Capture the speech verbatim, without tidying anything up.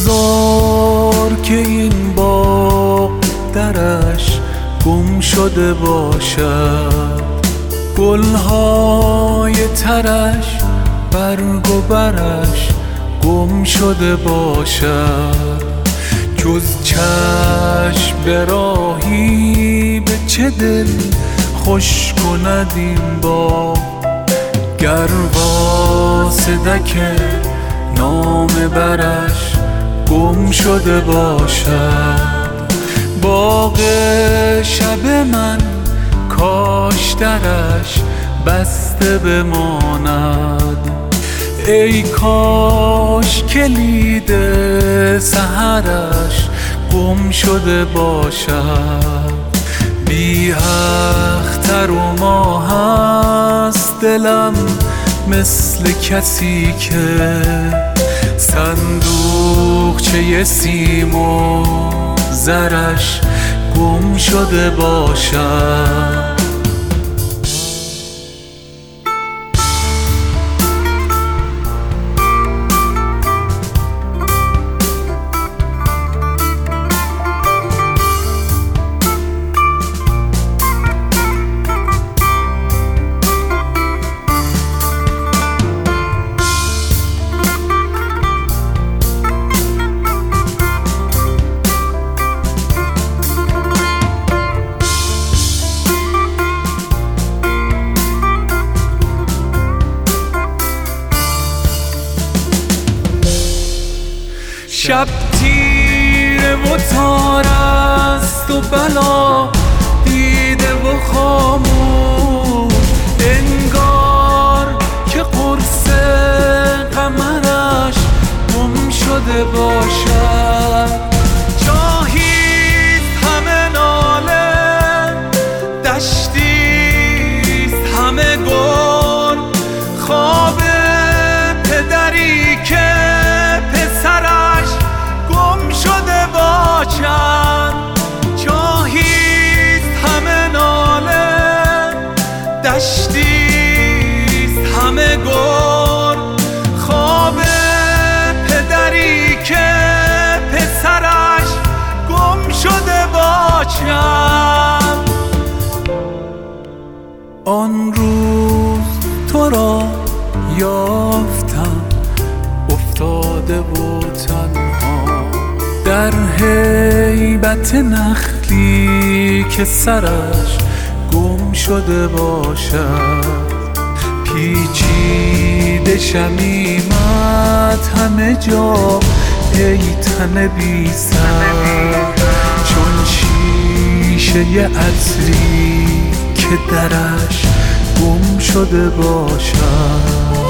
بذار که این باغ درش گم شده باشد، گلهای ترش برگ و برش گم شده باشد. جز چشم به راهی به چه دل خوش کند این باغ، گر واسدک نامه برش گم شده باشد. باغ شب من کاش درش بسته بماند، ای کاش کلید سحرش گم شده باشد. بی اختر و ماه است دلم مثل کسی که صندوقچه سیم و زرش گم شده باشد. شب تیره و تار است و بلا دیده و خاموش، انگار که قرص قمرش گم شده باشد. جاهیست همه ناله، دشتیست همه گل، خواب پدری که پسرش گم شده باشد. جاهیست همه ناله، دشتیست همه گل، خواب پدری که پسرش گم شده باشد. آن روز تو را یافتم افتاده و تنها، در هیبت نخلی که سرش گم شده باشد. پیچیده شمیمت همه جا ای تن بی سر، چون شیشه عطری که درش گم شده باشد.